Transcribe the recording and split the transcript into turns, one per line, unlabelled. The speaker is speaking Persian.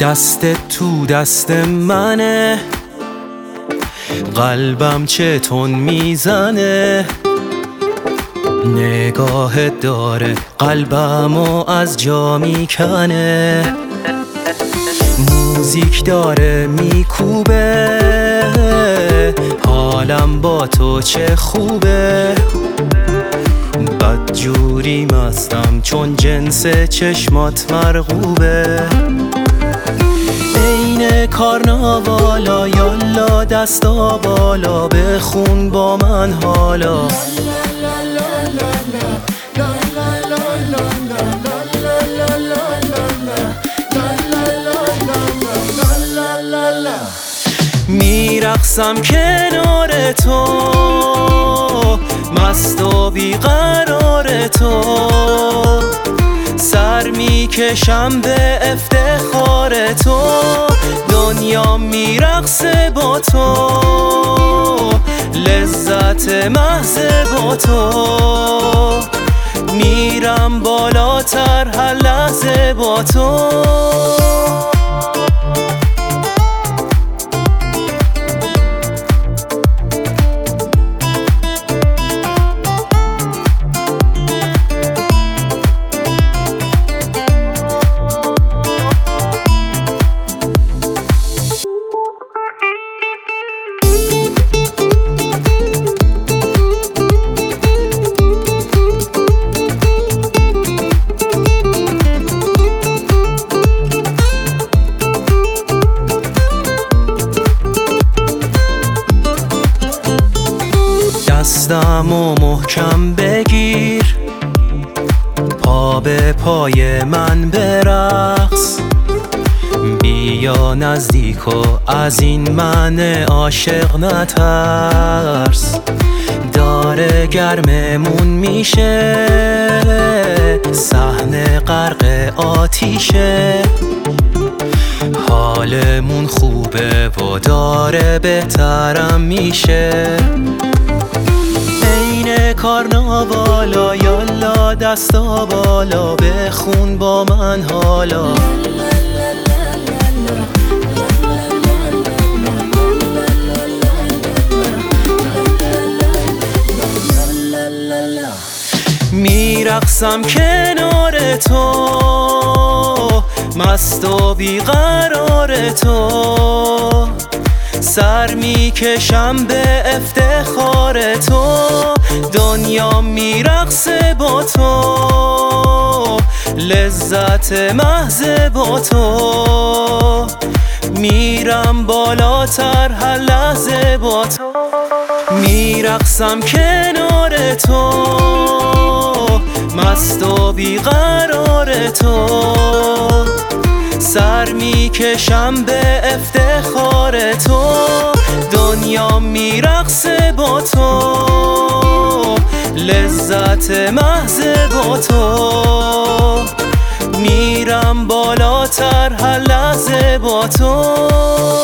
دستت تو دست منه، قلبم چه تون میزنه، نگاهت داره قلبمو از جا میکنه، موزیک داره میکوبه، حالم با تو چه خوبه، بدجوری مستم چون جنس چشمات مرغوبه، عین کارناوالا یالا دستا بالا بخون با من حالا، میرقصم کنار تو مست و بیقرار تو، سر میکشم به افتخار تو، دنیا میرقصه با تو، لذت محض با تو، میرم بالاتر هر لحظه با تو. دستمو محکم بگیر، پا به پای من برقص، بیا نزدیک و از این من عاشق نترس، داره گرممون میشه، صحنه غرق آتیشه، حالمون خوبه و داره بهترم میشه، کارناوالا یالا دستا بالا بخون با من حالا، میرقصم کنار تو مست و بیقرار تو، سر میکشم به افتخار تو، دنیا میرقصه با تو، لذت محض با تو، میرم بالاتر هر لحظه با تو، میرقصم کنار تو مست و بیقرار تو، سر میکشم به افتخار تو، دنیا میرقصه با تو، لذت محض با تو، میرم بالاتر هر لحظه با تو.